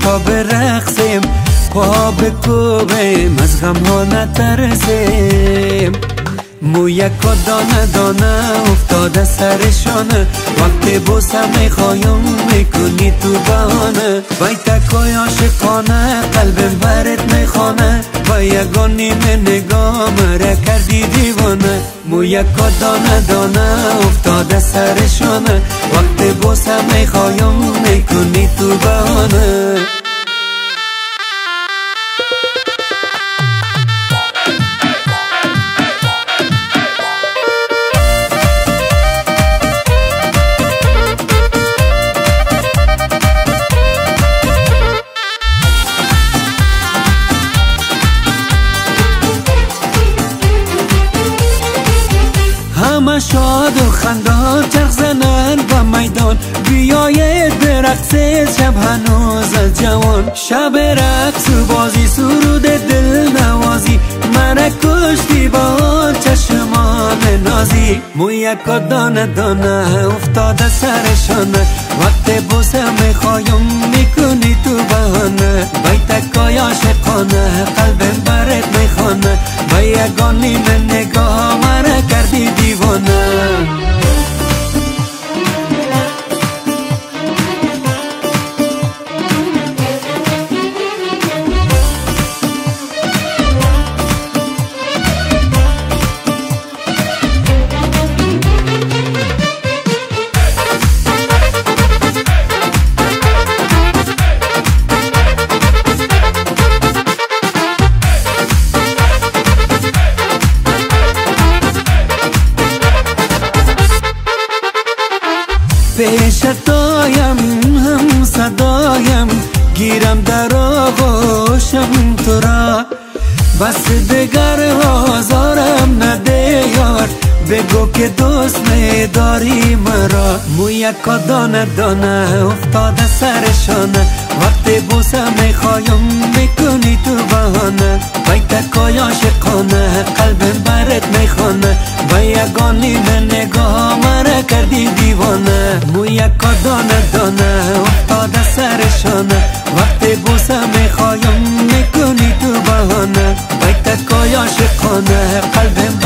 تا برقصیم، پا بکوبیم، از غم ها نترسیم. مویک و دانه دانه افتاده سرشانه، وقتی بوسم میخوایم میکنی تو بهانه. وای تکای عاشقانه قلبم برت میخوانه، با یگانی من نگاه مرا کردی دیوانه. مویک و دانه دانه افتاده سرشانه، وقتی بوسم میخوایم میکنی تو بهانه. همه شاد و خندان چرخ زنن و میدان، بیایید برقصید شب هنوز از جوان. شب رقص و بازی سرود دل نوازی، من کشتی با آن چشمان نازی. مویک و دانه دانه افتاده سرشانه، وقت بوسه میخوایم میکنی تو بهانه. بیتکای عاشقانه قلبم برت میخوانه، با یگانی من نگاه مرا کردی دیوانه. پیش تایم هم صدایم، گیرم در آغوشم تو را. بس دگر آزارم نده یار، بگو که دوست نداری مرا. مویک و دانه دانه افتاده سرشانه، وقتی بوسه میخوایم میکنی تو بهانه. بیتکای عاشقانه قلبم برت میخوانه، با یگانی من نگاه مرا کردی دیوانه. مویک و دانه دانه افتاده سرشانه، وقتی بوسه میخوایم میکنی تو بهانه. بیتکای عاشقانه قلبم